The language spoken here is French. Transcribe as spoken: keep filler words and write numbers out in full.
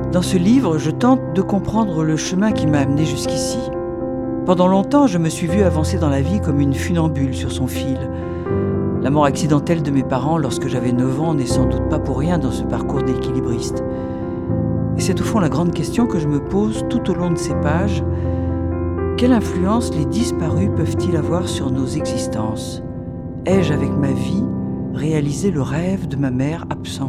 Dans ce livre, je tente de comprendre le chemin qui m'a amené jusqu'ici. Pendant longtemps, je me suis vue avancer dans la vie comme une funambule sur son fil. La mort accidentelle de mes parents lorsque j'avais neuf ans n'est sans doute pas pour rien dans ce parcours d'équilibriste. Et c'est au fond la grande question que je me pose tout au long de ces pages. Quelle influence les disparus peuvent-ils avoir sur nos existences ? Ai-je, avec ma vie, réalisé le rêve de ma mère absente ?